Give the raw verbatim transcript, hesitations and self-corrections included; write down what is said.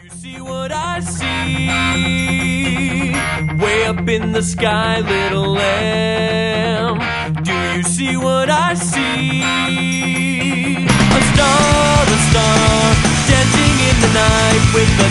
you see what I see? Way up in the sky, little lamb. Do you see what I see? A star, a star, dancing in the night with the